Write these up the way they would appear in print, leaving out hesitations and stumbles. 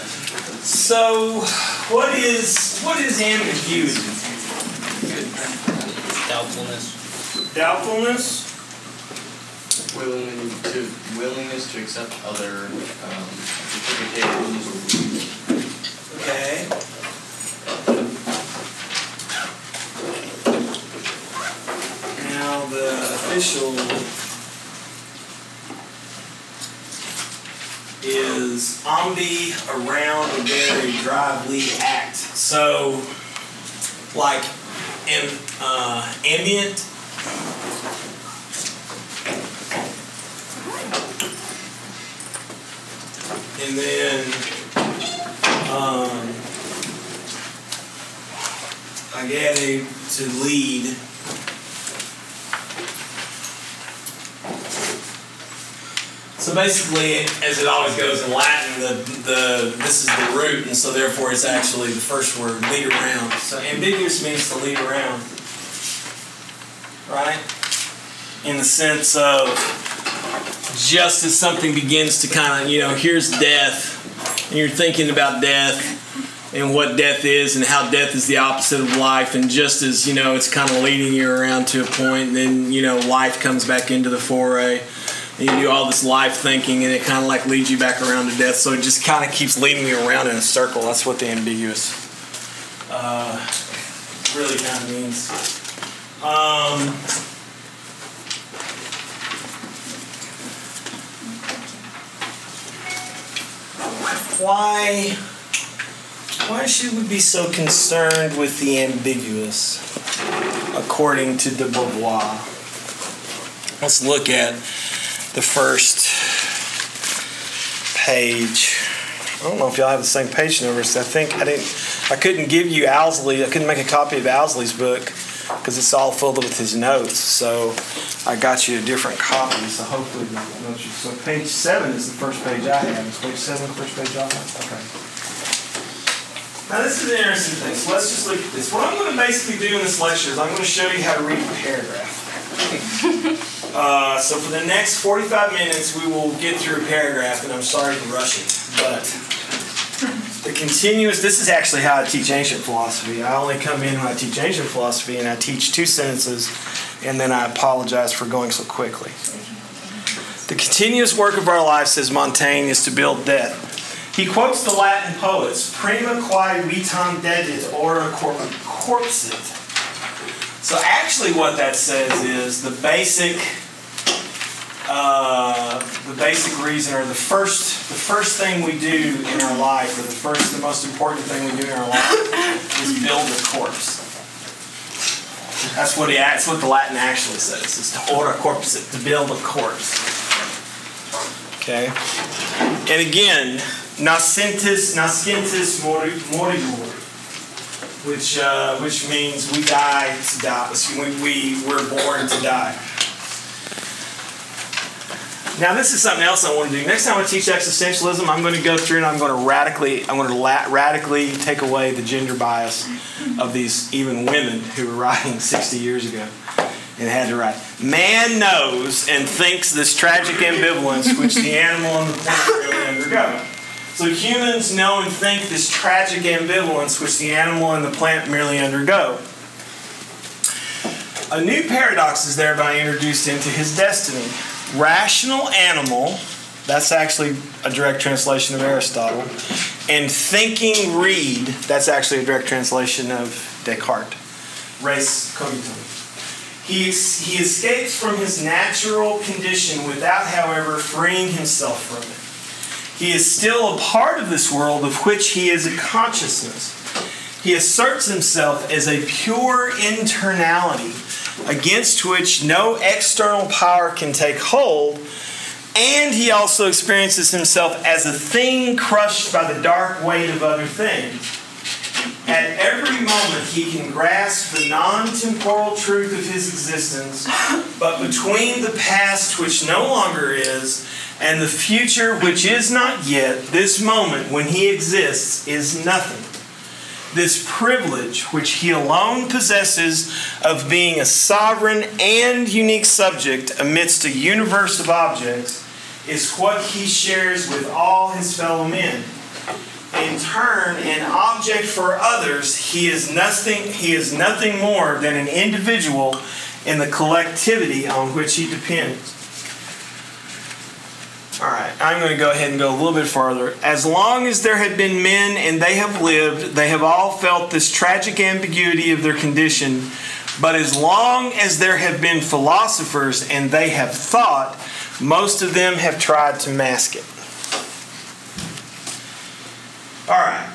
So, what is ambiguity? Doubtfulness. Willingness to accept other interpretations. Okay. Now the official is omni, around, a very, drive, lead, act. So, like ambient. And then I added to lead. So basically, as it always goes in Latin, this is the root, and so therefore it's actually the first word, lead around. So ambiguous means to lead around, right? In the sense of just as something begins to kind of, here's death, and you're thinking about death and what death is and how death is the opposite of life, and just as, it's kind of leading you around to a point, and then, life comes back into the foray. And you do all this life thinking, and it kind of like leads you back around to death. So it just kind of keeps leading you around in a circle. That's what the ambiguous really kind of means. Why should we be so concerned with the ambiguous, according to de Beauvoir? Let's look at the first page. I don't know if y'all have the same page numbers. I couldn't give you Owsley. I couldn't make a copy of Owsley's book because it's all filled with his notes. So I got you a different copy. So hopefully you know. So page 7 is the first page I have. Is page 7 the first page I have? Okay. Now this is an interesting thing. So let's just look at this. What I'm going to basically do in this lecture is I'm going to show you how to read a paragraph. So for the next 45 minutes, we will get through a paragraph, and I'm sorry to rush it, but the continuous, this is actually how I teach ancient philosophy. I only come in when I teach ancient philosophy, and I teach 2 sentences, and then I apologize for going so quickly. The continuous work of our life, says Montaigne, is to build death. He quotes the Latin poets, prima quae vitam dedit, ora corpsit. So actually what that says is the basic reason, or the first thing we do in our life, or the most important thing we do in our life is build a corpse. That's what the Latin actually says, is to ora corpsit, to build a corpse. Okay? And again, nascentis moribur. Which means we die to die. We're born to die. Now this is something else I want to do. Next time I teach existentialism, I'm going to go through and I'm going to radically take away the gender bias of these even women who were writing 60 years ago and had to write. Man knows and thinks this tragic ambivalence which the animal and the plant really undergo. So humans know and think this tragic ambivalence which the animal and the plant merely undergo. A new paradox is thereby introduced into his destiny. Rational animal, that's actually a direct translation of Aristotle, and thinking reed, that's actually a direct translation of Descartes. Res cognitum. He escapes from his natural condition without, however, freeing himself from it. He is still a part of this world of which he is a consciousness. He asserts himself as a pure internality against which no external power can take hold, and he also experiences himself as a thing crushed by the dark weight of other things. At every moment he can grasp the non-temporal truth of his existence, but between the past which no longer is and the future which is not yet, this moment when he exists is nothing. This privilege which he alone possesses of being a sovereign and unique subject amidst a universe of objects is what he shares with all his fellow men. in turn an object for others, he is nothing more than an individual in the collectivity on which he depends. All right, I'm going to go ahead and go a little bit farther. As long as there have been men and they have lived, they have all felt this tragic ambiguity of their condition. But as long as there have been philosophers and they have thought, most of them have tried to mask it. All right.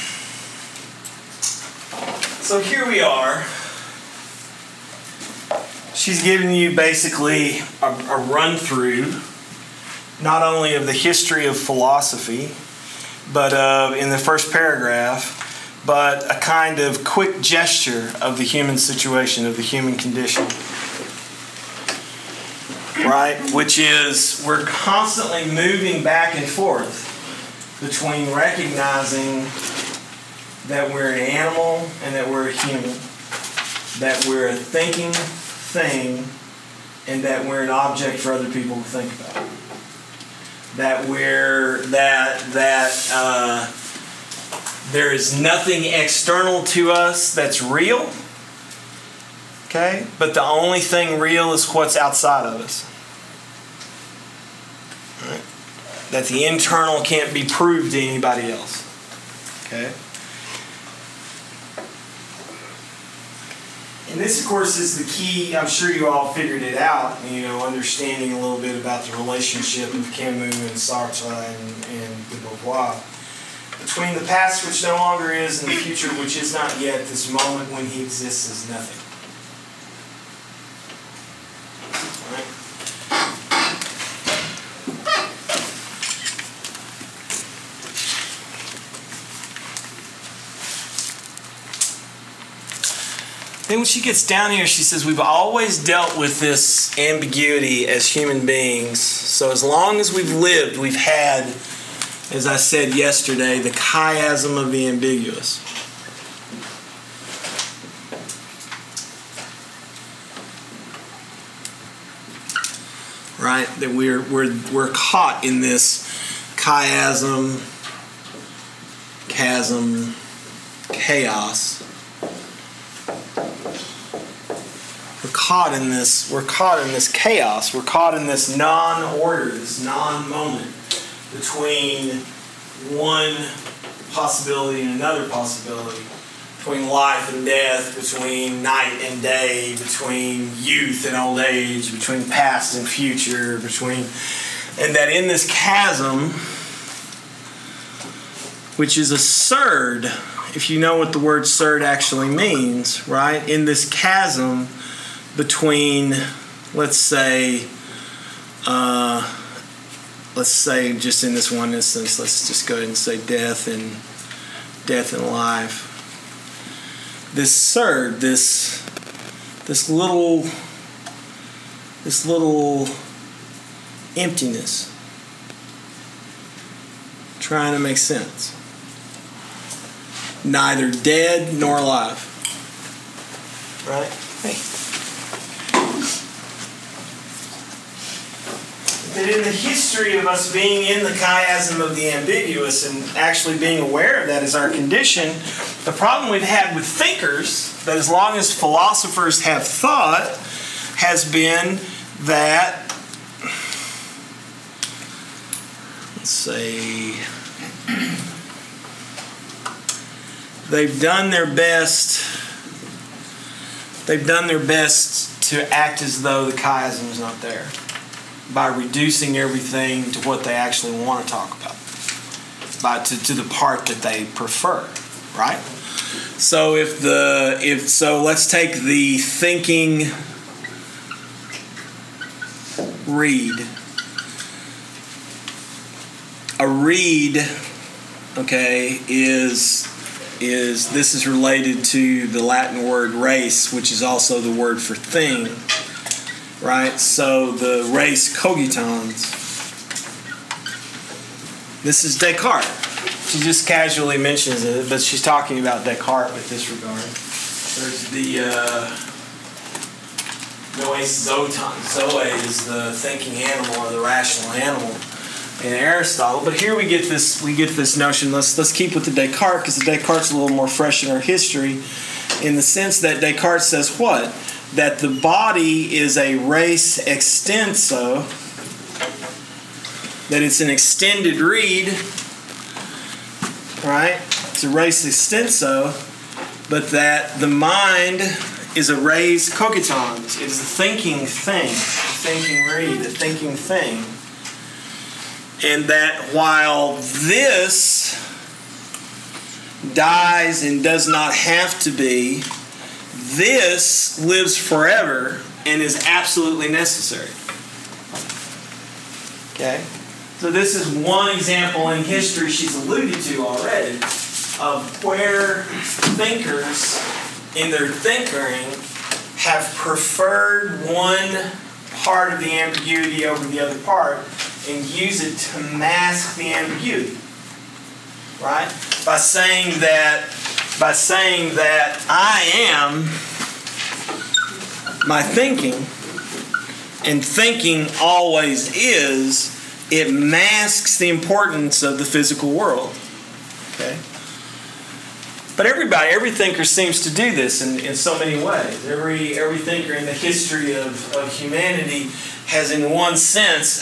So here we are. She's giving you basically a run-through, not only of the history of philosophy, but in the first paragraph, but a kind of quick gesture of the human situation, of the human condition. Right? Which is, we're constantly moving back and forth between recognizing that we're an animal and that we're a human, that we're a thinking thing, and that we're an object for other people to think about. That there is nothing external to us that's real, okay? But the only thing real is what's outside of us. Right? That the internal can't be proved to anybody else, okay? And this, of course, is the key. I'm sure you all figured it out, understanding a little bit about the relationship of Camus and Sartre and de Beauvoir. Between the past which no longer is and the future which is not yet, this moment when he exists is nothing. Right? Then when she gets down here, she says, we've always dealt with this ambiguity as human beings. So as long as we've lived, we've had, as I said yesterday, the chiasm of the ambiguous. Right? That we're caught in this chiasm, chasm, chaos. We're caught in this chaos. We're caught in this non-order, this non-moment between one possibility and another possibility, between life and death, between night and day, between youth and old age, between past and future, and that in this chasm, which is a surd, if you know what the word surd actually means, right? In this chasm between, let's say just in this one instance, let's just go ahead and say death and life. This surd, this little emptiness, trying to make sense. Neither dead nor alive. Right? Hey. That in the history of us being in the chiasm of the ambiguous and actually being aware of that as our condition, the problem we've had with thinkers, that as long as philosophers have thought, has been that, let's say, they've done their best to act as though the chiasm is not there, by reducing everything to what they actually want to talk about, to the part that they prefer, right? So let's take the thinking reed. A reed, okay, is this is related to the Latin word res, which is also the word for thing. Right? So the res cogitans. This is Descartes. She just casually mentions it, but she's talking about Descartes with this regard. There's the Noes Zotan. Zoe is the thinking animal or the rational animal. in Aristotle. But here we get this notion. Let's keep with the Descartes, because the Descartes is a little more fresh in our history, in the sense that Descartes says what? That the body is a res extenso, that it's an extended reed, right? It's a res extenso, but that the mind is a res cogitans. It is a thinking thing, a thinking reed, a thinking thing. And that while this dies and does not have to be, this lives forever and is absolutely necessary. Okay? So this is one example in history she's alluded to already of where thinkers in their thinkering have preferred one part of the ambiguity over the other part and use it to mask the ambiguity. Right? By saying that I am my thinking, and thinking always is, it masks the importance of the physical world. Okay? But every thinker seems to do this in so many ways. Every thinker in the history of humanity has, in one sense,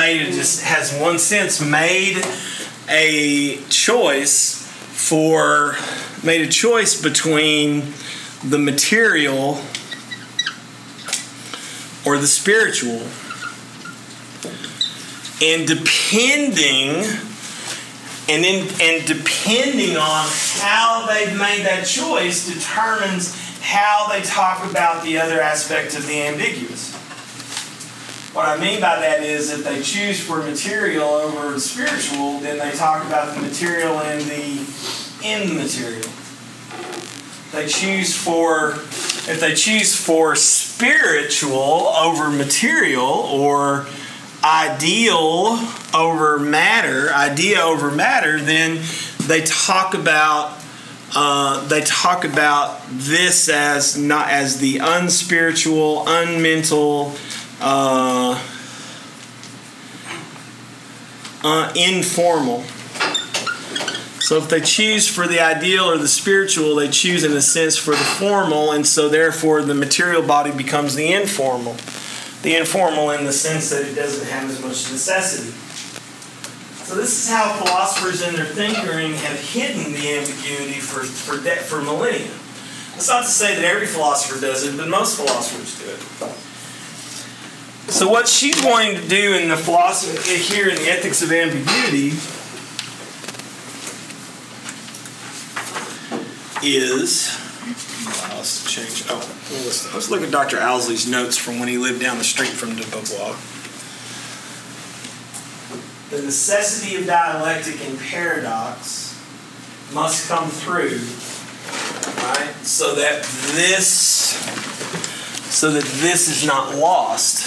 made a choice between the material or the spiritual, and depending on how they've made that choice determines how they talk about the other aspect of the ambiguous. What I mean by that is, if they choose for material over spiritual, then they talk about the material and the immaterial. If they choose for spiritual over material, or ideal over matter, then they talk about this as not as the unspiritual, unmental, informal. So if they choose for the ideal or the spiritual, they choose in a sense for the formal, and so therefore the material body becomes the informal. The informal in the sense that it doesn't have as much necessity. So this is how philosophers in their thinkering have hidden the ambiguity for millennia. That's not to say that every philosopher does it, but most philosophers do it. So what she's wanting to do in the philosophy here in the Ethics of Ambiguity is, let's change. Let's look at Dr. Owsley's notes from when he lived down the street from de Beauvoir. The necessity of dialectic and paradox must come through, right? So that this is not lost.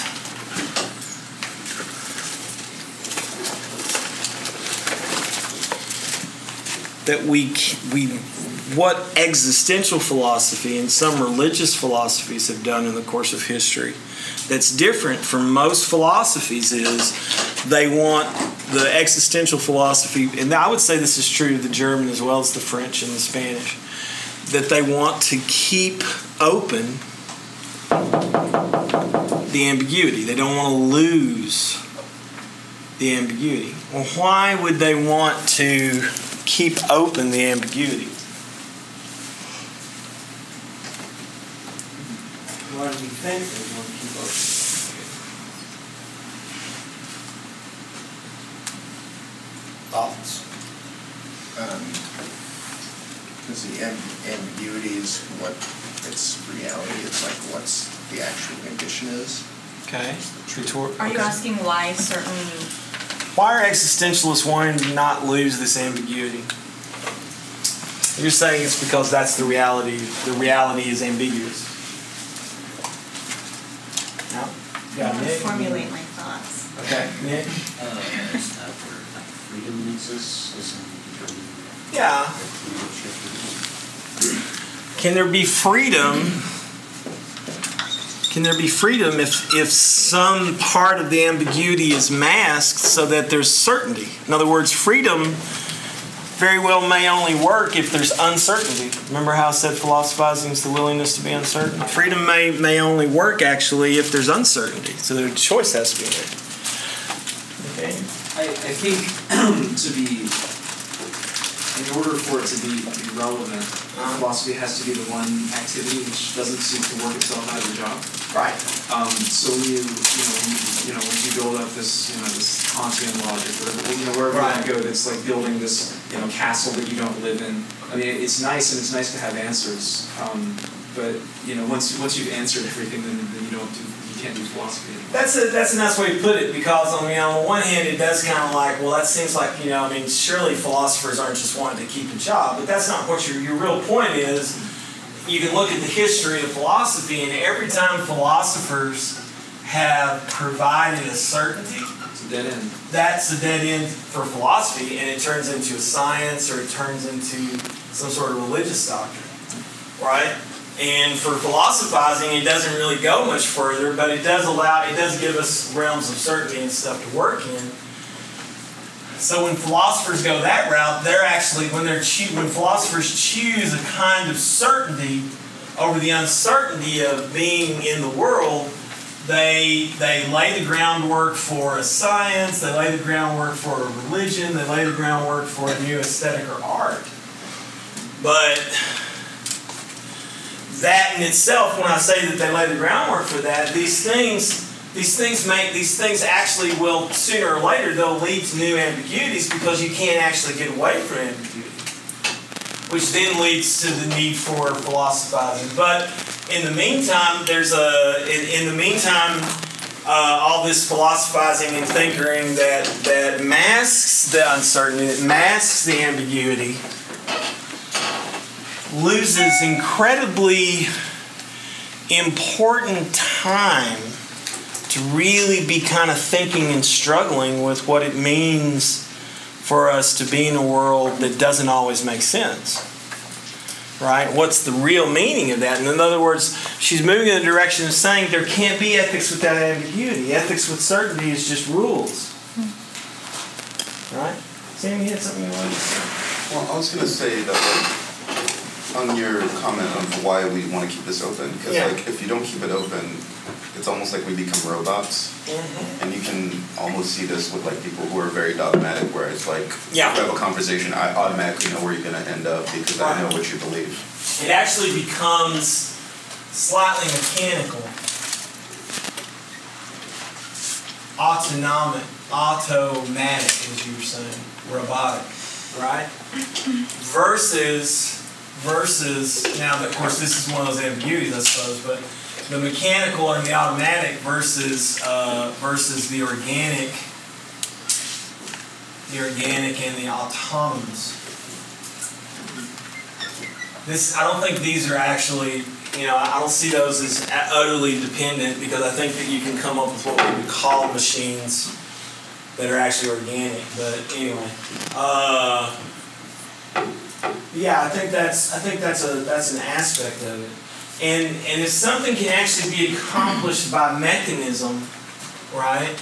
That what existential philosophy and some religious philosophies have done in the course of history that's different from most philosophies is they want the existential philosophy, and I would say this is true of the German as well as the French and the Spanish, that they want to keep open the ambiguity. They don't want to lose the ambiguity. Well, why would they want to keep open the ambiguity? Why do you think they want to keep open? Thoughts? Because the ambiguity is what its reality. It's like what's the actual condition is. Okay. Are you asking why certain... Why are existentialists wanting to not lose this ambiguity? You're saying it's because that's the reality. The reality is ambiguous. No? I want to formulate my thoughts. Okay. Nick? Is that where freedom exists? Yeah. Can there be freedom? Can there be freedom if some part of the ambiguity is masked so that there's certainty? In other words, freedom very well may only work if there's uncertainty. Remember how I said philosophizing is the willingness to be uncertain? Freedom may only work actually if there's uncertainty. So the choice has to be made. Okay. I think in order for it to be relevant, philosophy has to be the one activity which doesn't seem to work itself out of the job. Right. So when you build up this Kantian logic, or wherever Right. you go, it's like building this castle that you don't live in. I mean, it's nice and it's nice to have answers, but once you've answered everything, then you can't do philosophy anymore. That's a nice way to put it, because on the one hand it does kind of like, well, that seems like, surely philosophers aren't just wanting to keep a job, but that's not what your real point is. You can look at the history of philosophy, and every time philosophers have provided a certainty, It's a dead end. that's a dead end for philosophy, and it turns into a science, or it turns into some sort of religious doctrine, right? And for philosophizing, it doesn't really go much further, but it does give us realms of certainty and stuff to work in. So when philosophers go that route, they're actually, when philosophers choose a kind of certainty over the uncertainty of being in the world, they lay the groundwork for a science, they lay the groundwork for a religion, they lay the groundwork for a new aesthetic or art. But that in itself, when I say that they lay the groundwork for that, these things actually will, sooner or later, they'll lead to new ambiguities, because you can't actually get away from ambiguity, which then leads to the need for philosophizing. But in the meantime, all this philosophizing and thinkering that masks the uncertainty, that masks the ambiguity, loses incredibly important time to really be kind of thinking and struggling with what it means for us to be in a world that doesn't always make sense. Right? What's the real meaning of that? And in other words, she's moving in the direction of saying there can't be ethics without ambiguity. Ethics with certainty is just rules. Right? Sam, you had something you wanted to say? Well, I was going to say that, on your comment on why we want to keep this open, because if you don't keep it open, it's almost like we become robots. Mm-hmm. And you can almost see this with people who are very dogmatic, where it's like, if we have a conversation, I automatically know where you're going to end up because I know what you believe. It actually becomes slightly mechanical, automatic, as you were saying, robotic, right? Versus, now, of course, this is one of those ambiguities, I suppose, but the mechanical and the automatic versus the organic and the autonomous. I don't think these are actually, I don't see those as utterly dependent, because I think that you can come up with what we would call machines that are actually organic. But anyway, I think that's an aspect of it. And if something can actually be accomplished by mechanism, right,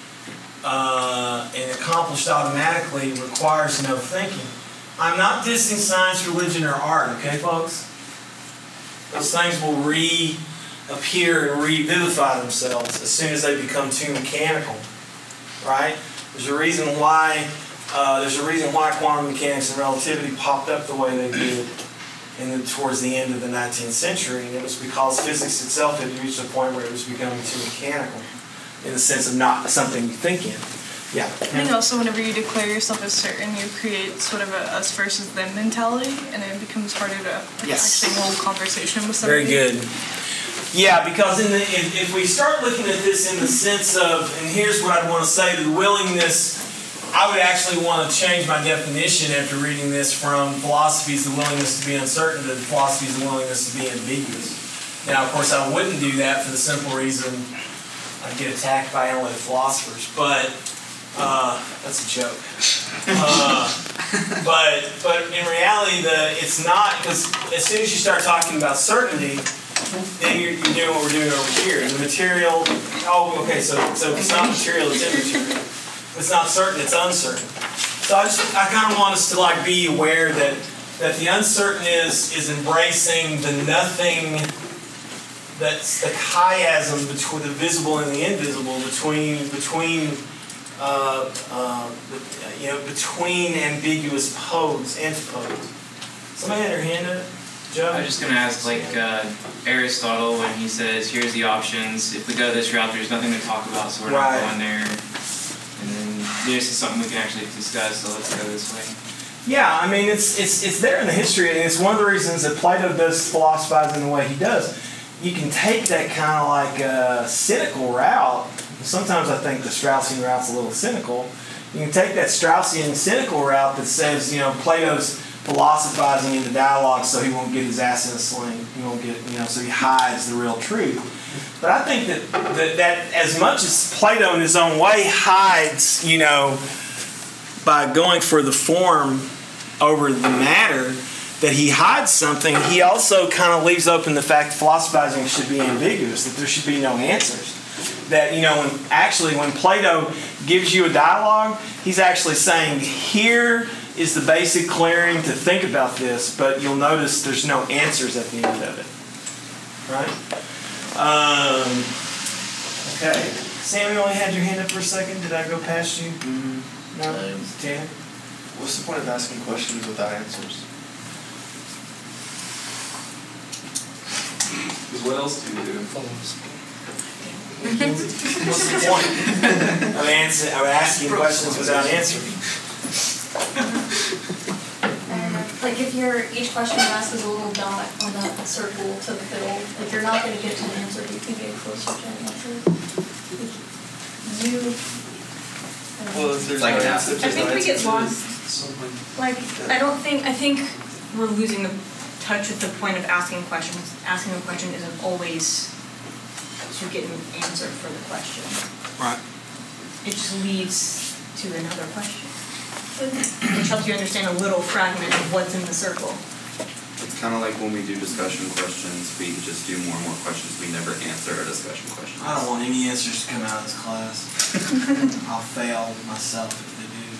and accomplished automatically, requires no thinking. I'm not dissing science, religion, or art, okay, folks? Those things will reappear and revivify themselves as soon as they become too mechanical, right? There's a reason why quantum mechanics and relativity popped up the way they did towards the end of the 19th century, and it was because physics itself had reached a point where it was becoming too mechanical, in the sense of not something you think in. Yeah. I think also whenever you declare yourself as certain, you create sort of a us versus them mentality, and it becomes harder to actually hold conversation with somebody. Very good. Yeah, because if we start looking at this in the sense of, and here's what I'd want to say, the willingness, I would actually want to change my definition after reading this from philosophy is the willingness to be uncertain to philosophy is the willingness to be ambiguous. Now, of course, I wouldn't do that for the simple reason I'd get attacked by analytic philosophers, but that's a joke. But in reality, it's not, because as soon as you start talking about certainty, then you're doing what we're doing over here. And the material, okay, so it's not material, it's immaterial. It's not certain, it's uncertain. So I kind of want us to like be aware that the uncertain is embracing the nothing, that's the chiasm between the visible and the invisible, between ambiguous poles, antipodes. Somebody had their hand up? Joe? I was just going to ask, Aristotle, when he says, here's the options, if we go this route, there's nothing to talk about, so we're not going there. And then this is something we can actually discuss, so let's go this way. Yeah, I mean, it's there in the history, and it's one of the reasons that Plato does philosophize in the way he does. You can take that kind of like cynical route. Sometimes I think the Straussian route's a little cynical. You can take that Straussian cynical route that says, Plato's philosophizing into dialogue so he won't get his ass in a sling. He won't get, so he hides the real truth. But I think that as much as Plato in his own way hides, by going for the form over the matter, that he hides something, he also kind of leaves open the fact that philosophizing should be ambiguous, that there should be no answers. That, when Plato gives you a dialogue, he's actually saying, here is the basic clearing to think about this, but you'll notice there's no answers at the end of it. Right? Okay. Sam, you only had your hand up for a second. Did I go past you? Mm-hmm. No? Tanner? What's the point of asking questions without answers? Because what else do you do? What's the point of asking questions without answering? If each question you ask is a little dot on that circle to the fiddle, if you're not going to get to an answer, you can get closer to an answer. Well, if there's Like no an answer, I think we get lost. I think we're losing the touch with the point of asking questions. Asking a question isn't always to get an answer for the question. Right. It just leads to another question, which helps you understand a little fragment of what's in the circle. It's kind of like when we do discussion questions, we just do more and more questions. We never answer a discussion question. I don't want any answers to come out of this class. I'll fail myself if they do.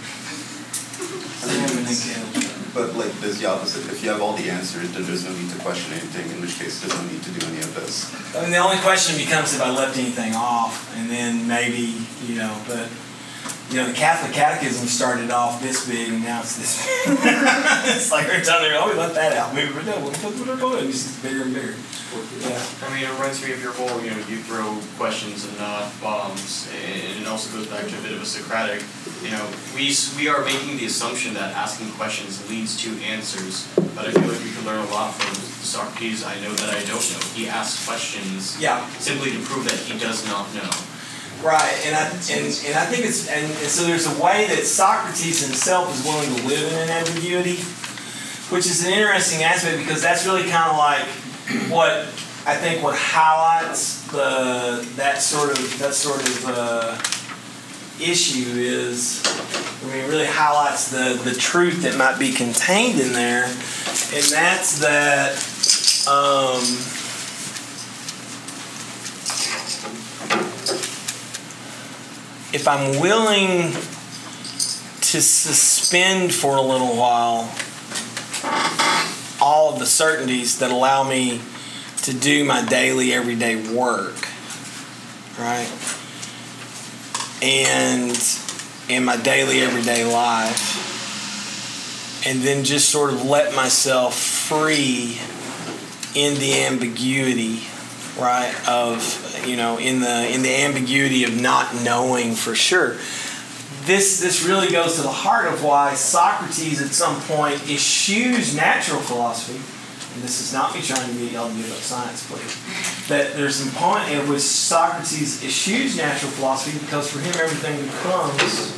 But there's the opposite. If you have all the answers, then there's no need to question anything, in which case there's no need to do any of this. I mean, the only question becomes if I left anything off, and then maybe, but the Catholic Catechism started off this big, and now it's this big. It's like every time we left that out. Maybe we'll go in. It's just bigger and bigger. Yeah. I mean, it reminds me of your whole, you throw questions and not bombs, and it also goes back to a bit of a Socratic. We are making the assumption that asking questions leads to answers, but I feel like we can learn a lot from Socrates. I know that I don't know. He asks questions simply to prove that he does not know. Right, and I think and so there's a way that Socrates himself is willing to live in an ambiguity, which is an interesting aspect because that's really kind of like what highlights that sort of issue is. It really highlights the truth that might be contained in there, and that's that. If I'm willing to suspend for a little while all of the certainties that allow me to do my daily, everyday work, right? And in my daily, everyday life, and then just sort of let myself free in the ambiguity, right, of, in the ambiguity of not knowing for sure. This really goes to the heart of why Socrates at some point eschews natural philosophy. And this is not me trying to get y'all to give up science, please. That there's some point in which Socrates eschews natural philosophy because for him everything becomes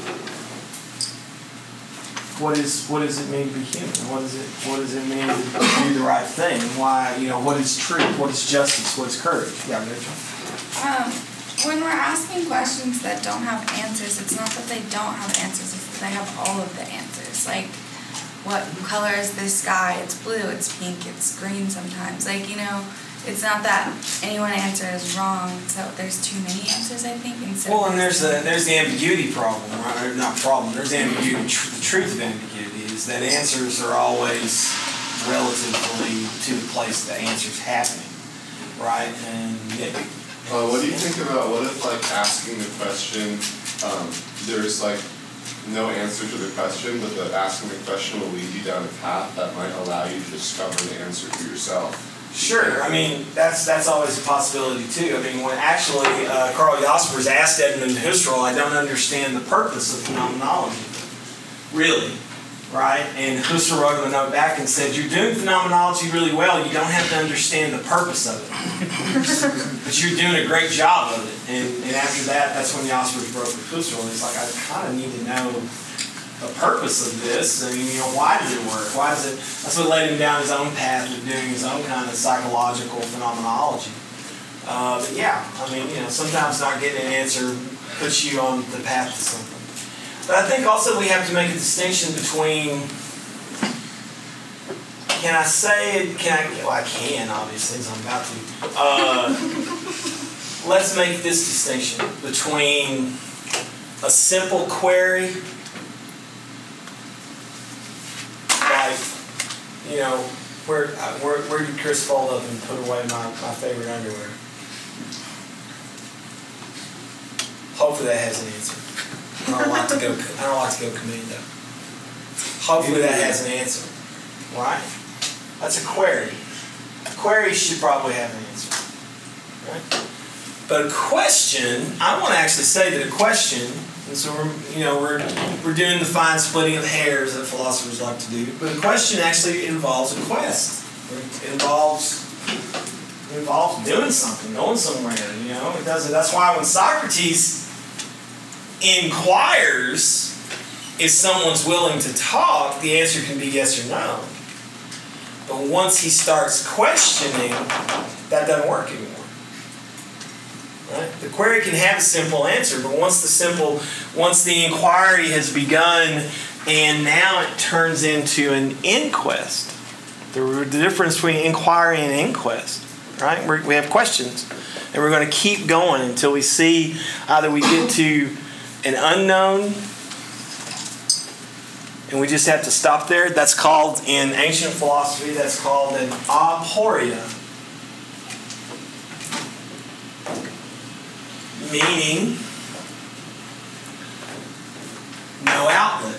what does it mean to be human? What does it mean to do the right thing? Why, what is truth? What is justice? What is courage? Yeah, Rachel. When we're asking questions that don't have answers, it's not that they don't have answers, it's that they have all of the answers. Like, what color is this sky? It's blue, it's pink, it's green sometimes. it's not that anyone answer is wrong, so there's too many answers, I think, instead Well, of and there's the ambiguity problem, right? Or not problem. There's ambiguity. The truth of ambiguity is that answers are always relatively to the place the answer's happening, right? And what do you think about what if like asking the question, there's like no answer to the question, but the asking the question will lead you down a path that might allow you to discover the answer for yourself? Sure, I mean, that's always a possibility too. I mean, when actually Carl Jaspers asked Edmund Husserl, I don't understand the purpose of phenomenology, really, right? And Husserl wrote him a note back and said, you're doing phenomenology really well, you don't have to understand the purpose of it. But you're doing a great job of it. And after that, that's when Jaspers broke with Husserl. He's like, I kind of need to know the purpose of this. I mean, why does it work? Why does it? That's what led him down his own path of doing his own kind of psychological phenomenology. But yeah, I mean, sometimes not getting an answer puts you on the path to something. But I think also we have to make a distinction between, can I say it? Well, I can, obviously, as I'm about to. Let's make this distinction between a simple query, like, where did Chris fold up and put away my favorite underwear? Hopefully that has an answer. I don't like to go commando. Hopefully that has an answer. Right? That's a query. A query should probably have an answer. Right? But a question, I want to actually say that a question, and so we're doing the fine splitting of hairs that philosophers like to do, but a question actually involves a quest. It involves doing something, going somewhere. It does. That's why when Socrates inquires if someone's willing to talk, the answer can be yes or no. But once he starts questioning, that doesn't work anymore. Right? The query can have a simple answer, but once the inquiry has begun and now it turns into an inquest, the difference between inquiry and inquest, right? We have questions, and we're going to keep going until we see either we get to an unknown and we just have to stop there. That's called, in ancient philosophy, that's called an aporia. Meaning, no outlet.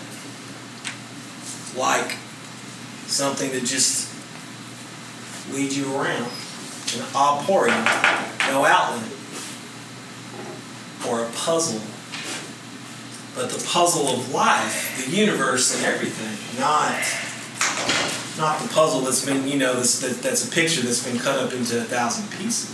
Like something that just leads you around. An aporia, no outlet. Or a puzzle. But the puzzle of life, the universe and everything, not the puzzle that's been, that's a picture that's been cut up into 1,000 pieces.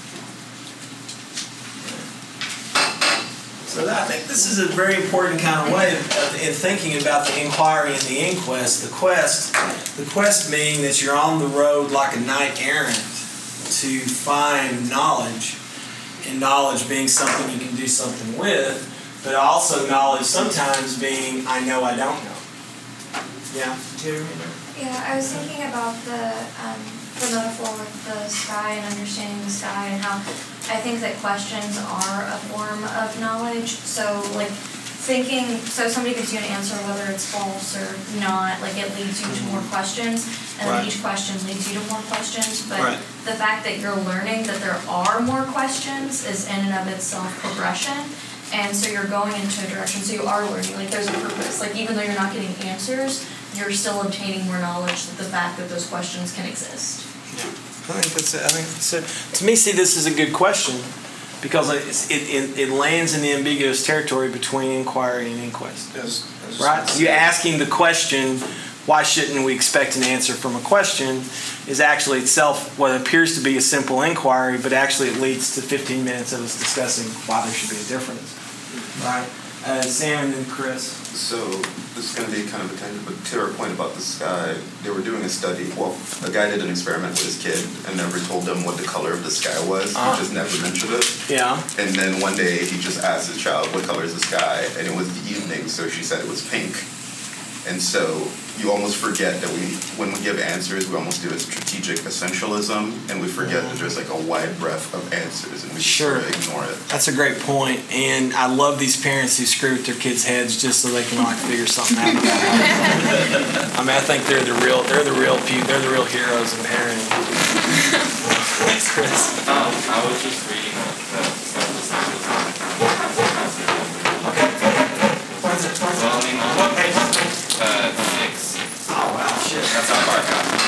So I think this is a very important kind of way in thinking about the inquiry and the inquest. The quest being that you're on the road like a knight errant to find knowledge, and knowledge being something you can do something with, but also knowledge sometimes being, I know I don't know. Yeah? Yeah, I was thinking about the metaphor with the sky and understanding the sky, and how I think that questions are a form of knowledge. So somebody gives you an answer, whether it's false or not, it leads you to more questions, and then each question leads you to more questions. But the fact that you're learning that there are more questions is in and of itself progression. And so you're going into a direction, so you are learning, there's a purpose. Even though you're not getting answers, you're still obtaining more knowledge, that the fact that those questions can exist. Yeah, I think that's it. To me, this is a good question, because it lands in the ambiguous territory between inquiry and inquest. Right? You asking the question, why shouldn't we expect an answer from a question, is actually itself what appears to be a simple inquiry, but actually it leads to 15 minutes of us discussing why there should be a difference. Right? Sam and then Chris. So this is going to be kind of a tangent, but to our point about the sky, they were doing a study. Well, a guy did an experiment with his kid and never told them what the color of the sky was. He just never mentioned it. Yeah. And then one day he just asked his child, what color is the sky? And it was the evening, so she said it was pink. And so you almost forget that when we give answers, we almost do a strategic essentialism, and we forget that there's like a wide breadth of answers, and we just sort of ignore it. That's a great point, and I love these parents who screw with their kids' heads just so they can like figure something out. I mean, I think they're the real heroes of parenting. Chris. I was just reading What page? 6. Oh wow, shit. That's how far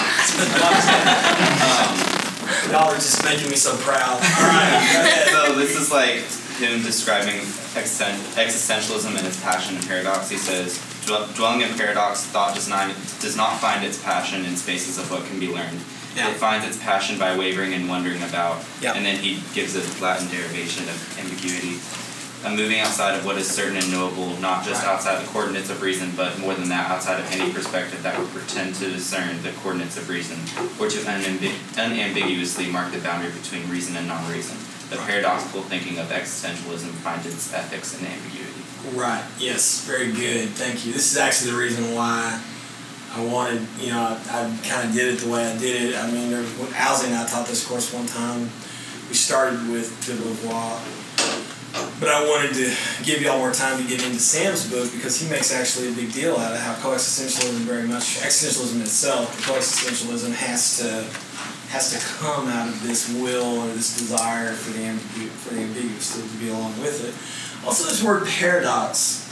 I got. Y'all are just making me so proud. All right. So this is like him describing existentialism and its passion and paradox. He says, dwelling in paradox, thought does not find its passion in spaces of what can be learned. Yeah. It finds its passion by wavering and wondering about. Yeah. And then he gives a Latin derivation of ambiguity. Moving outside of what is certain and knowable, not just outside the coordinates of reason, but more than that, outside of any perspective that would pretend to discern the coordinates of reason, or to unambiguously mark the boundary between reason and non-reason. The paradoxical thinking of existentialism finds its ethics in ambiguity. Right. Yes. Very good. Thank you. This is actually the reason why I wanted, I kind of did it the way I did it. I mean, when Owsley and I taught this course one time, we started with de Beauvoir. But I wanted to give y'all more time to get into Sam's book because he makes actually a big deal out of how coexistentialism very much, existentialism itself, coexistentialism has to come out of this will or this desire for the ambiguous to be along with it. Also, this word paradox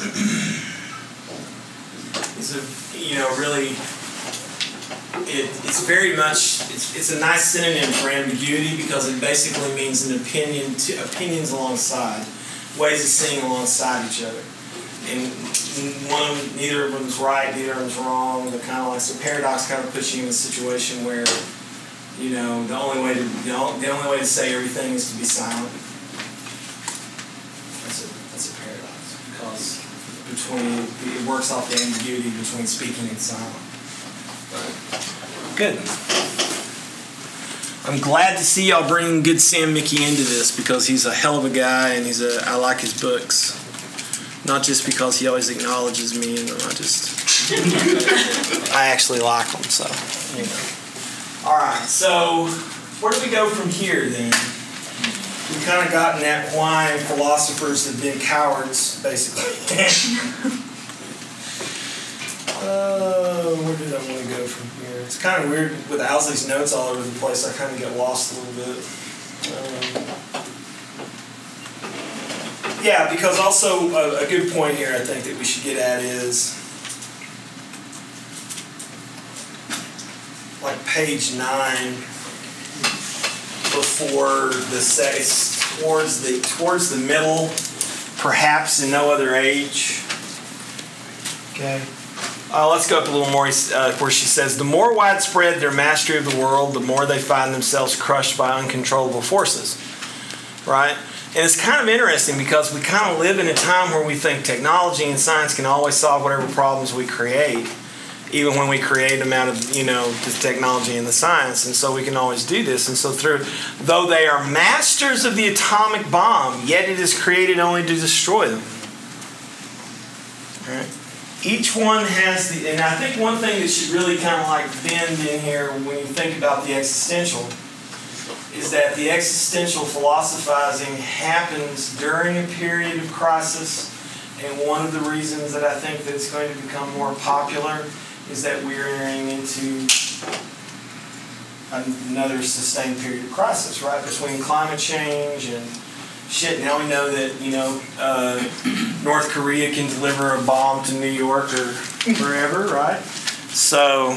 is it's very much, it's a nice synonym for ambiguity because it basically means an opinion to opinions alongside, ways of seeing alongside each other. And neither of them's right, neither of them's wrong. The kind of like, so paradox kind of puts you in a situation where, the only way to say everything is to be silent. That's a paradox because it works off the ambiguity between speaking and silent. Good. I'm glad to see y'all bringing good Sam Mickey into this because he's a hell of a guy and I like his books. Not just because he always acknowledges me and I actually like him, so, Alright, so where do we go from here then? We've kind of gotten at why philosophers have been cowards, basically. Where did I want to go from here? It's kind of weird with Owsley's notes all over the place. I kind of get lost a little bit. Yeah, because also a good point here I think that we should get at is like page 9 before it's towards the middle, perhaps in no other age. Okay. Let's go up a little more where she says, the more widespread their mastery of the world, the more they find themselves crushed by uncontrollable forces. Right? And it's kind of interesting because we kind of live in a time where we think technology and science can always solve whatever problems we create, even when we create them out of, the technology and the science. And so we can always do this. And so though they are masters of the atomic bomb, yet it is created only to destroy them. All right? Each one has and I think one thing that should really kind of like bend in here when you think about the existential is that the existential philosophizing happens during a period of crisis, and one of the reasons that I think that it's going to become more popular is that we're entering into another sustained period of crisis, right? Between climate change and shit, now we know that, North Korea can deliver a bomb to New York or wherever, right? So,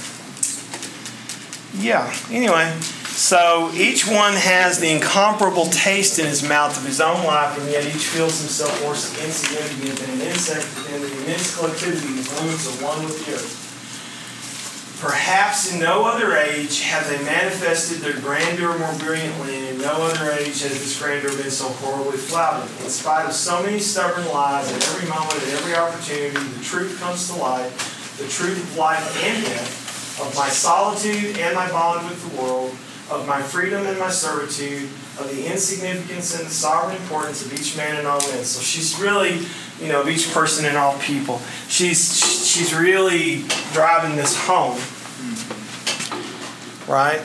yeah, anyway. So each one has the incomparable taste in his mouth of his own life, and yet each feels himself more insignificant than an insect within the immense collectivity of limits of one with the earth. Perhaps in no other age have they manifested their grandeur more brilliantly, and in no other age has this grandeur been so horribly flouted. In spite of so many stubborn lies, at every moment, at every opportunity, the truth comes to light, the truth of life and death, of my solitude and my bond with the world, of my freedom and my servitude, of the insignificance and the sovereign importance of each man and all men. So she's really, of each person and all people. She's she's really driving this home, right?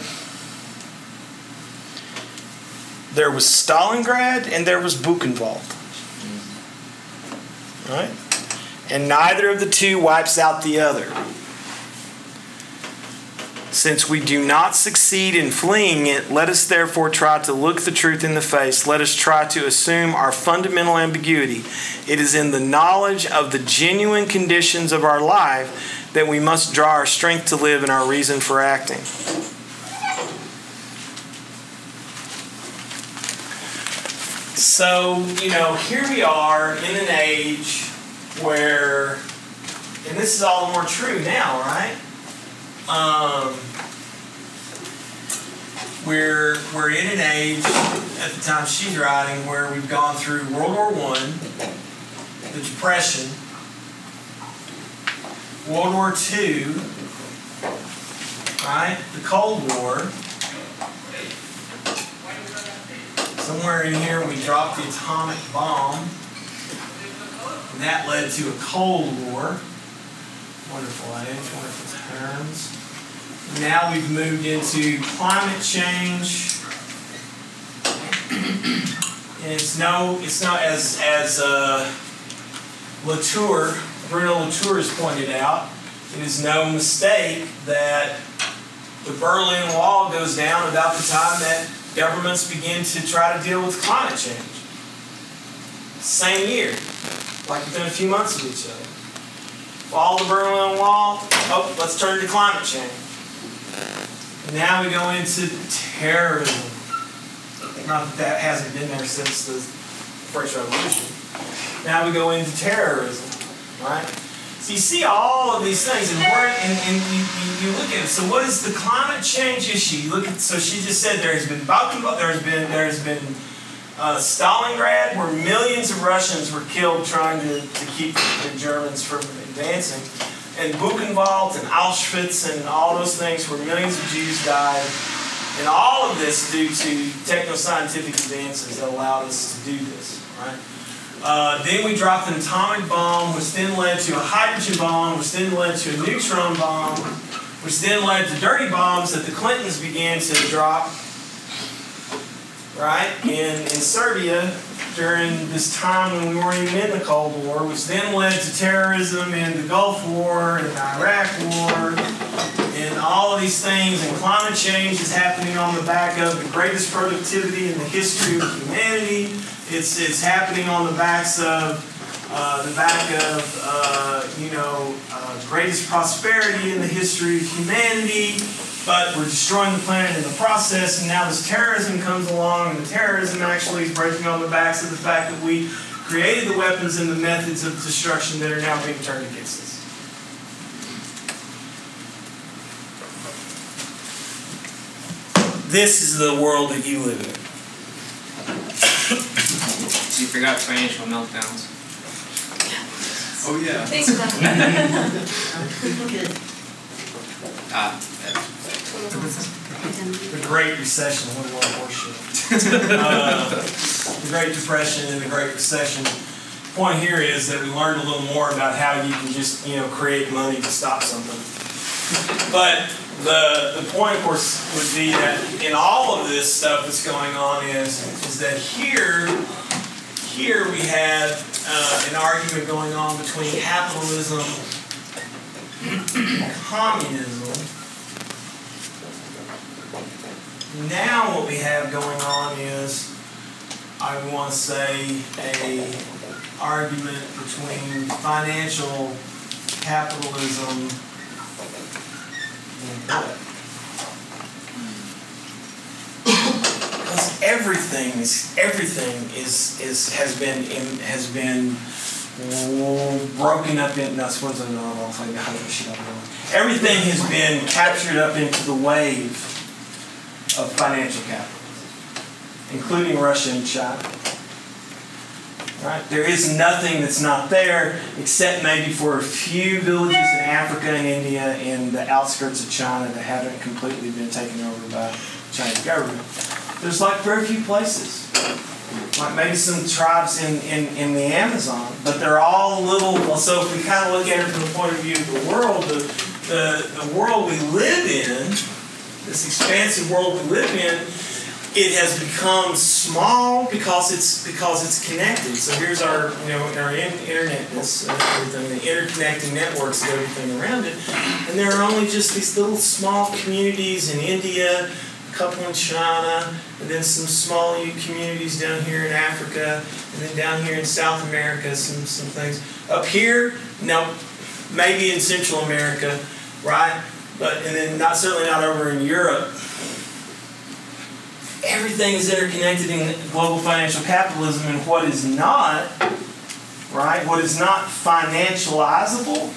There was Stalingrad and there was Buchenwald, right? And neither of the two wipes out the other. Since we do not succeed in fleeing it, let us therefore try to look the truth in the face. Let us try to assume our fundamental ambiguity. It is in the knowledge of the genuine conditions of our life that we must draw our strength to live and our reason for acting. So, here we are in an age where, and this is all the more true now, right? We're in an age at the time she's writing where we've gone through World War I, the Depression, World War II, right? The Cold War. Somewhere in here we dropped the atomic bomb, and that led to a Cold War. Wonderful age, wonderful terms. Now we've moved into climate change, and it's not as Bruno Latour has pointed out. It is no mistake that the Berlin Wall goes down about the time that governments begin to try to deal with climate change. Same year, like within a few months of each other. Fall of the Berlin Wall, let's turn to climate change. Now we go into terrorism. Not that hasn't been there since the French Revolution. Now we go into terrorism, right? So you see all of these things, and you look at it. So what is the climate change issue? You look at. So she just said there has been Stalingrad, where millions of Russians were killed trying to keep the Germans from advancing. And Buchenwald and Auschwitz and all those things where millions of Jews died. And all of this due to techno-scientific advances that allowed us to do this, right? Then we dropped an atomic bomb, which then led to a hydrogen bomb, which then led to a neutron bomb, which then led to dirty bombs that the Clintons began to drop, right, in Serbia during this time when we weren't even in the Cold War, which then led to terrorism in the Gulf War and the Iraq War and all of these things. And climate change is happening on the back of the greatest productivity in the history of humanity. It's happening on the backs of greatest prosperity in the history of humanity. But we're destroying the planet in the process, and now this terrorism comes along, and the terrorism actually is breaking on the backs of the fact that we created the weapons and the methods of destruction that are now being turned against us. This is the world that you live in. You forgot financial meltdowns. Oh yeah. Thanks, Don. The Great Recession, what a lot of horseshit. The Great Depression and the Great Recession. The point here is that we learned a little more about how you can just, create money to stop something. But the point, of course, would be that in all of this stuff that's going on is that here we have an argument going on between capitalism and communism. Now what we have going on is, I want to say, a argument between financial capitalism and what? Because everything has been broken up in. Everything has been captured up into the wave of financial capitalism, including Russia and China. Right? There is nothing that's not there, except maybe for a few villages in Africa and India and the outskirts of China that haven't completely been taken over by the Chinese government. There's very few places like maybe some tribes in the Amazon, but they're all little. So if we kind of look at it from the point of view of the world, the world we live in, this expansive world we live in, it has become small because it's connected. So here's our internet, everything, the interconnecting networks and everything around it, and there are only just these little small communities in India, a couple in China, and then some small communities down here in Africa, and then down here in South America, some things. Up here, no, maybe in Central America, right? And then certainly not over in Europe. Everything is interconnected in global financial capitalism, and what is not, right? What is not financializable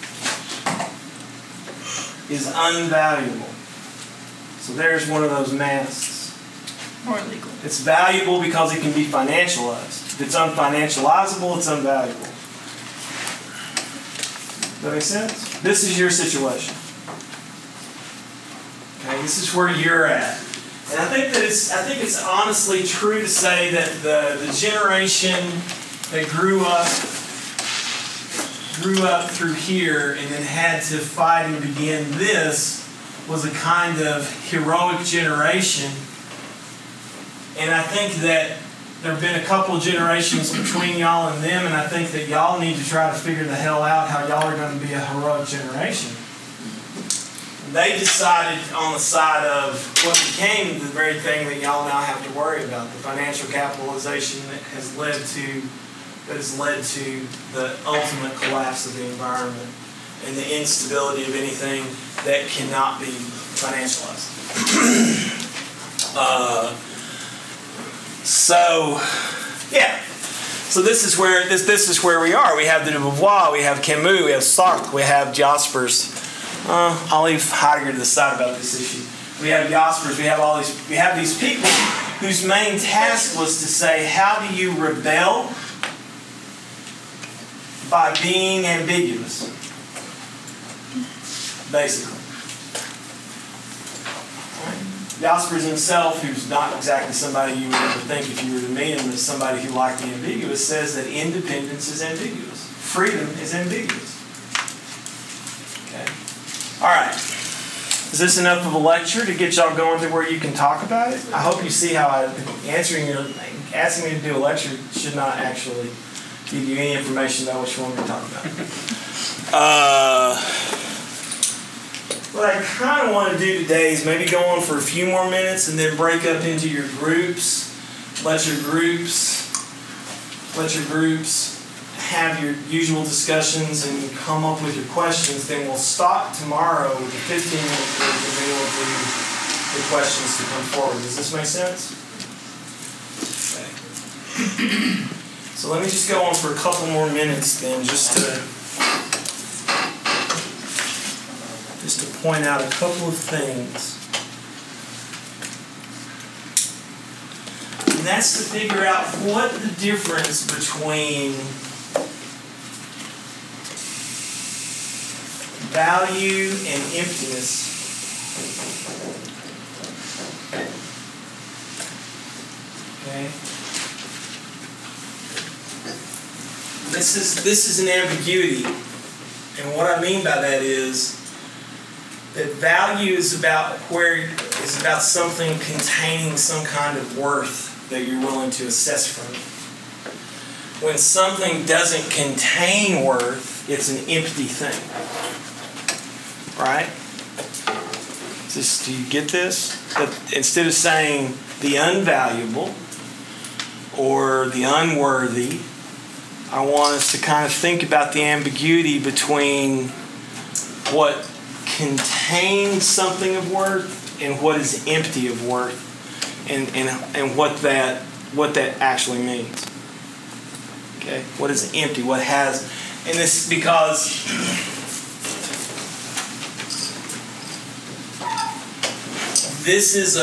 is unvaluable. So there's one of those masks. Or legal. It's valuable because it can be financialized. If it's unfinancializable, it's unvaluable. Does that make sense? This is your situation. Okay, this is where you're at. And I think it's honestly true to say that the generation that grew up through here and then had to fight and begin this was a kind of heroic generation. And I think that there have been a couple of generations between y'all and them, and I think that y'all need to try to figure the hell out how y'all are going to be a heroic generation. They decided on the side of what became the very thing that y'all now have to worry about, the financial capitalization that has led to the ultimate collapse of the environment and the instability of anything that cannot be financialized. So this is where we are. We have the de Beauvoir, we have Camus, we have Sartre, we have Jaspers. I'll leave Heidegger to the side about this issue. We have Jaspers, we have these people whose main task was to say, how do you rebel? By being ambiguous. Basically. Jaspers himself, who's not exactly somebody you would ever think if you were to meet him as somebody who liked the ambiguous, says that independence is ambiguous. Freedom is ambiguous. Okay. All right. Is this enough of a lecture to get y'all going to where you can talk about it? I hope you see how asking me to do a lecture should not actually give you any information about what you want me to talk about. What I kind of want to do today is maybe go on for a few more minutes and then break up into your groups. Let your groups have your usual discussions and come up with your questions. Then we'll stop tomorrow with a 15-minute break and be able to do the questions to come forward. Does this make sense? Okay. So let me just go on for a couple more minutes then, just to point out a couple of things. And that's to figure out what the difference between value and emptiness okay. This is an ambiguity. And what I mean by that is that value is about something containing some kind of worth that you're willing to assess from it. When something doesn't contain worth, it's an empty thing. Right? Do you get this? That instead of saying the unvaluable or the unworthy, I want us to kind of think about the ambiguity between what contains something of worth and what is empty of worth, and what that actually means. Okay, what is empty? What has? And this because this is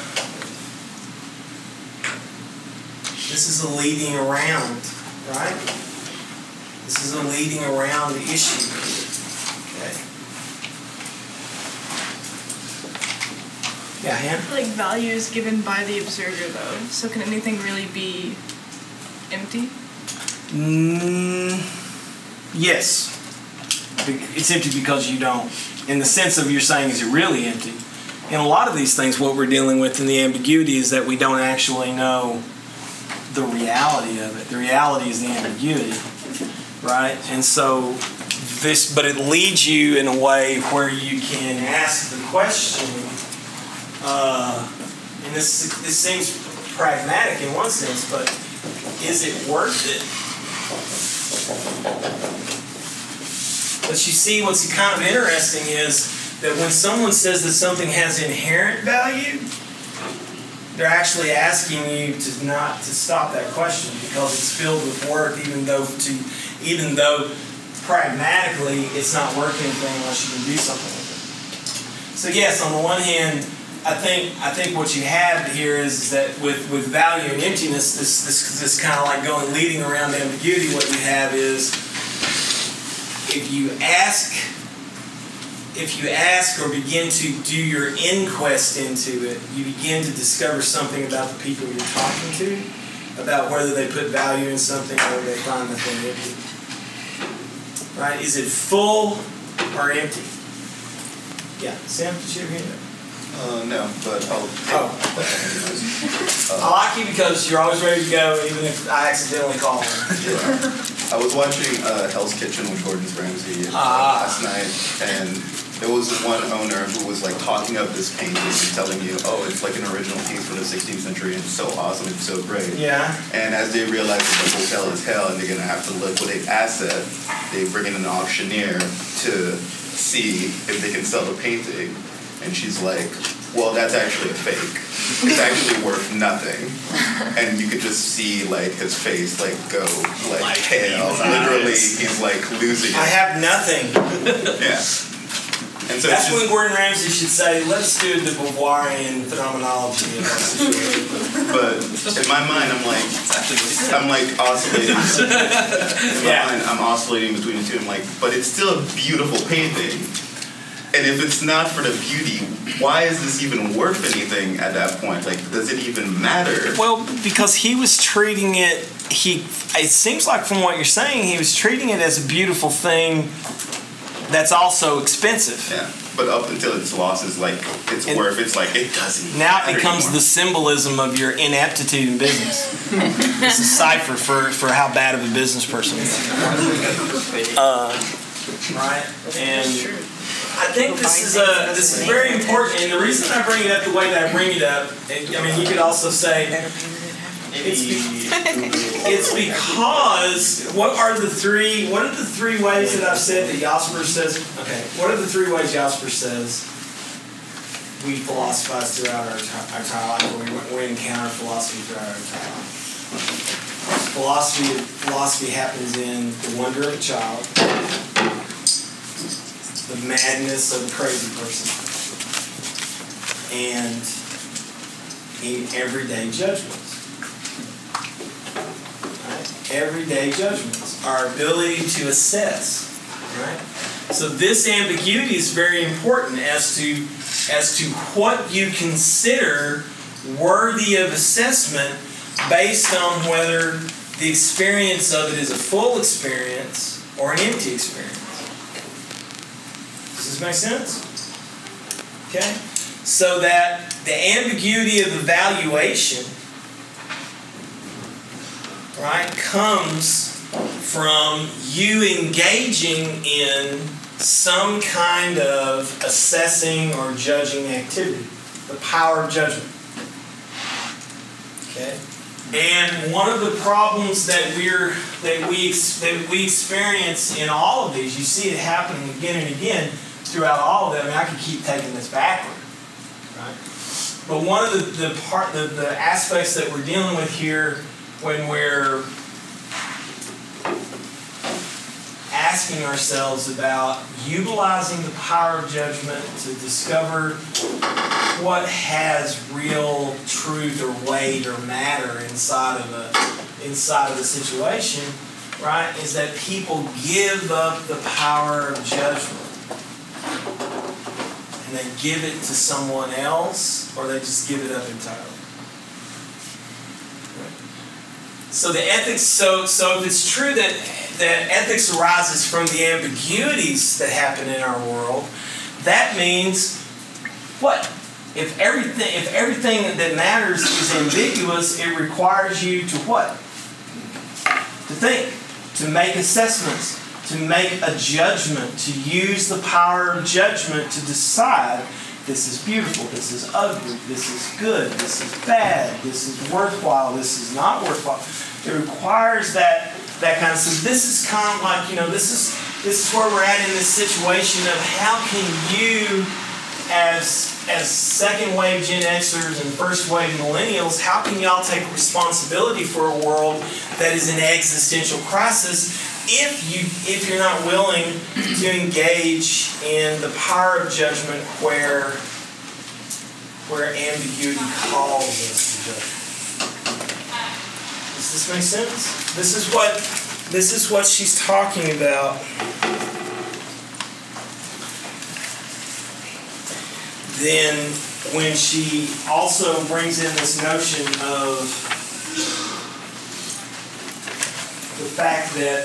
a leading around, right? This is a leading around issue. Okay. Yeah, Hannah? Like value is given by the observer though, so can anything really be empty? Yes. It's empty because you don't. In the sense of you're saying, is it really empty? In a lot of these things, what we're dealing with in the ambiguity is that we don't actually know the reality of it. The reality is the ambiguity, right? And so but it leads you in a way where you can ask the question, and this seems pragmatic in one sense, but is it worth it? But you see, what's kind of interesting is that when someone says that something has inherent value, they're actually asking you to not to stop that question because it's filled with worth, even though pragmatically it's not worth anything unless you can do something with it. So yes, on the one hand, I think what you have here is that with value and emptiness, this kind of like leading around ambiguity. What you have is if you ask or begin to do your inquest into it, you begin to discover something about the people you're talking to, about whether they put value in something or they find that they're empty. Right? Is it full or empty? Yeah. Sam, did you ever hear that? No, but I like you because you're always ready to go, even if I accidentally call him. I was watching Hell's Kitchen with Gordon Ramsay last night, and there was one owner who was like talking up this painting and telling you, oh, it's like an original piece from the 16th century, and it's so awesome, it's so great. Yeah. And as they realize that the hotel is hell and they're gonna have to liquidate asset, they bring in an auctioneer to see if they can sell the painting. And she's like, well, that's actually a fake. It's actually worth nothing. And you could just see like his face like go like pale. Literally, he's like losing it. I have nothing. Yeah. And so that's when Gordon Ramsay should say, let's do the Beauvoirian phenomenology of that situation. But in my mind, I'm like oscillating. In my mind, I'm oscillating between the two. I'm like, but it's still a beautiful painting. And if it's not for the beauty, why is this even worth anything at that point? Like, does it even matter? Well, because he was treating it, it seems like from what you're saying, he was treating it as a beautiful thing that's also expensive. Yeah, but up until its loss is like, it's like, it doesn't Now matter it becomes anymore. the symbolism of your ineptitude in business. It's a cipher for how bad of a business person you are. Right? And I think this is very important, and the reason I bring it up the way that I bring it up, I mean, you could also say it's because what are the three ways that I've said that Jaspers says? Okay, what are the three ways Jaspers says we philosophize throughout our entire life, or we encounter philosophy throughout our entire life? Philosophy happens in the wonder of a child, the madness of a crazy person, and in everyday judgments. Right? Everyday judgments, our ability to assess. Right? So this ambiguity is very important as to what you consider worthy of assessment based on whether the experience of it is a full experience or an empty experience. Does this make sense? Okay? So that the ambiguity of evaluation, right, comes from you engaging in some kind of assessing or judging activity, the power of judgment. Okay? And one of the problems that we experience in all of these, you see it happening again and again throughout all of them. I mean, I could keep taking this backward, right? But one of the aspects that we're dealing with here when we're asking ourselves about utilizing the power of judgment to discover what has real truth or weight or matter inside of the situation, right, is that people give up the power of judgment. and they give it to someone else, or they just give it up entirely. So the ethics, so if it's true that ethics arises from the ambiguities that happen in our world, that means what? If everything that matters is ambiguous, it requires you to what? To think, to make assessments, to make a judgment, to use the power of judgment to decide this is beautiful, this is ugly, this is good, this is bad, this is worthwhile, this is not worthwhile. It requires that kind of, so this is kind of like, this is where we're at in this situation of how can you, as second wave Gen Xers and first wave millennials, how can y'all take responsibility for a world that is in existential crisis if you're not willing to engage in the power of judgment where ambiguity calls us to judge? Does this make sense? This is what she's talking about. Then when she also brings in this notion of the fact that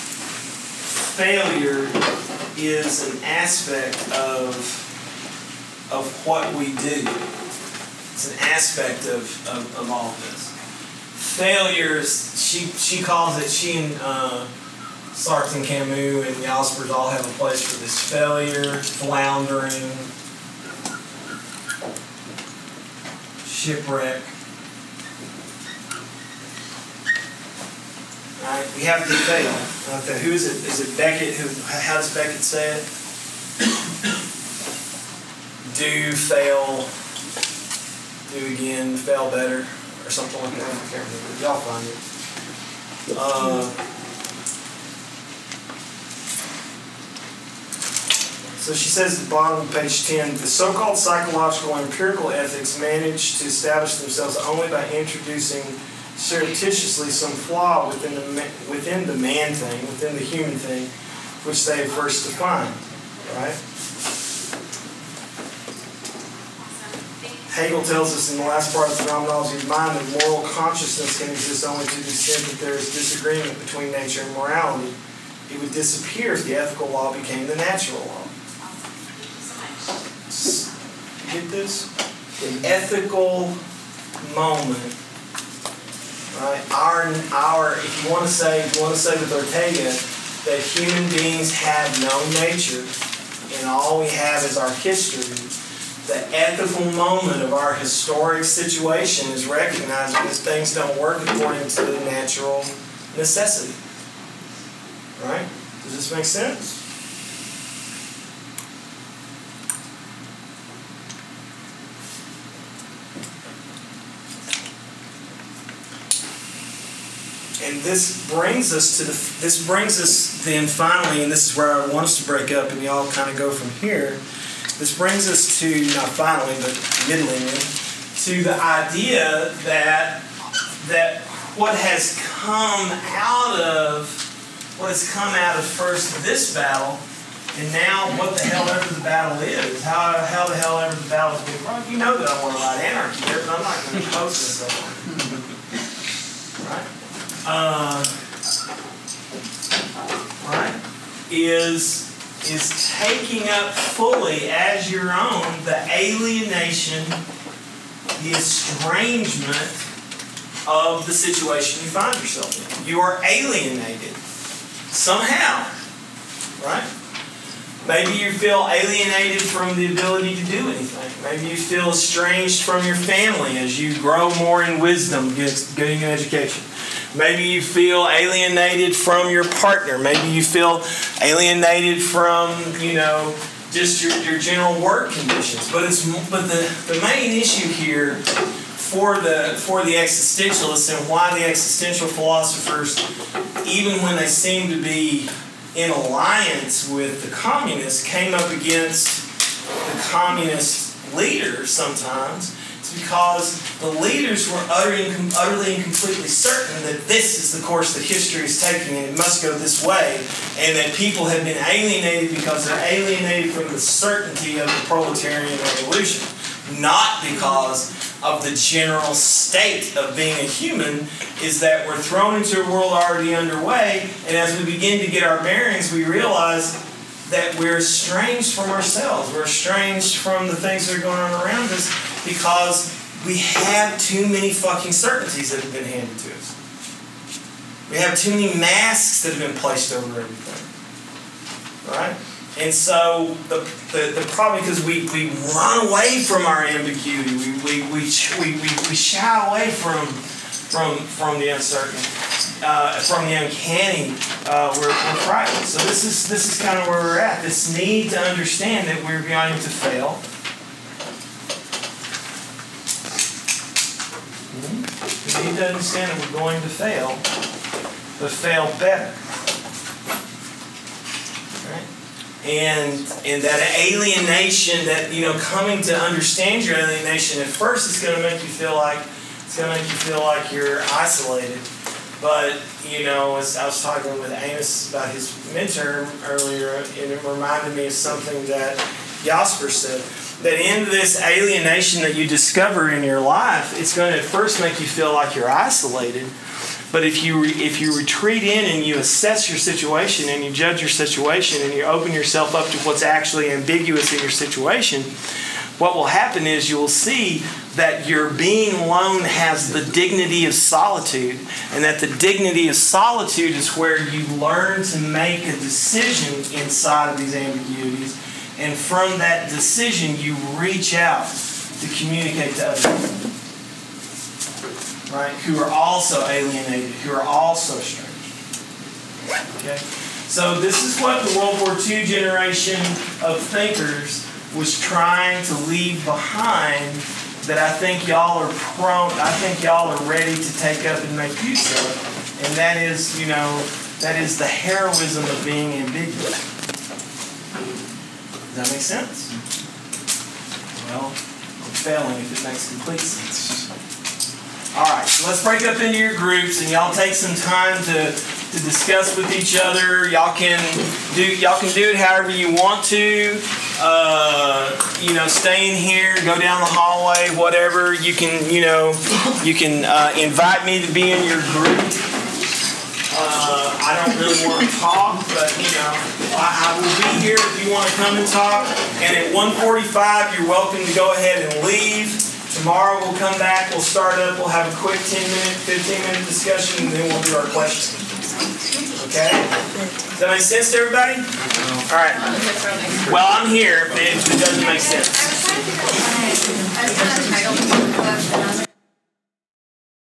failure is an aspect of what we do. It's an aspect of all of this. Failures, she calls it, she and Sartre and Camus and Jaspers all have a place for this. Failure, floundering, shipwreck. Right? We have to fail. Okay, who is it? Is it Beckett? How does Beckett say it? Do, fail, do again, fail better, or something like that. I can't remember. Y'all find it. So she says at the bottom of page 10, the so-called psychological and empirical ethics manage to establish themselves only by introducing surreptitiously some flaw within the man thing, within the human thing, which they have first defined. Right? Hegel tells us in the last part of the phenomenology of mind that moral consciousness can exist only to the extent that there is disagreement between nature and morality. It would disappear if the ethical law became the natural law. Get this? The ethical moment, right? Our if you want to say with Ortega that human beings have no nature and all we have is our history, the ethical moment of our historic situation is recognizing that things don't work according to the natural necessity. Right? Does this make sense? And this brings us then finally, and this is where I want us to break up and we all kind of go from here. This brings us to, not finally, but middling, to the idea that what has come out of first this battle, and now what the hell ever the battle is, how the hell ever the battle is being run. You know that I want to write anarchy here, but I'm not going to post this on right? Is taking up fully as your own the alienation, the estrangement of the situation you find yourself in. You are alienated somehow, right? Maybe you feel alienated from the ability to do anything. Maybe you feel estranged from your family as you grow more in wisdom, getting an education. Maybe you feel alienated from your partner. Maybe you feel alienated from, just your general work conditions. But the main issue here for the existentialists and why the existential philosophers, even when they seem to be in alliance with the communists, came up against the communist leaders sometimes. It's It's because the leaders were utterly and completely certain that this is the course that history is taking and it must go this way, and that people have been alienated because they're alienated from the certainty of the proletarian revolution, not because of the general state of being a human, is that we're thrown into a world already underway, and as we begin to get our bearings, we realize that we're estranged from ourselves. We're estranged from the things that are going on around us because we have too many fucking certainties that have been handed to us. We have too many masks that have been placed over everything. Right? And so the problem, because we run away from our ambiguity, we shy away from the uncertain, from the uncanny. We're frightened. So this is kind of where we're at. This need to understand that we're going to fail. We need to understand that we're going to fail, but fail better. And that alienation, that, coming to understand your alienation, at first it's going to make you feel like you're isolated. But as I was talking with Amos about his mentor earlier, and it reminded me of something that Jasper said. That in this alienation that you discover in your life, it's going to at first make you feel like you're isolated. But if you retreat in and you assess your situation and you judge your situation and you open yourself up to what's actually ambiguous in your situation, what will happen is you will see that your being alone has the dignity of solitude, and that the dignity of solitude is where you learn to make a decision inside of these ambiguities, and from that decision you reach out to communicate to other people. Right, who are also alienated, who are also strange. Okay? So this is what the World War II generation of thinkers was trying to leave behind, that I think y'all are ready to take up and make use of. And that is, that is the heroism of being ambiguous. Does that make sense? Well, I'm failing if it makes complete sense. Alright, so let's break up into your groups, and y'all take some time to discuss with each other. Y'all can do it however you want to. Stay in here, go down the hallway, whatever. You can invite me to be in your group. I don't really want to talk, but I will be here if you want to come and talk. And at 1:45, you're welcome to go ahead and leave. Tomorrow we'll come back, we'll start up, we'll have a quick 10-minute, 15-minute discussion, and then we'll do our questions. Okay? Does that make sense to everybody? All right. Well, I'm here if it doesn't make sense.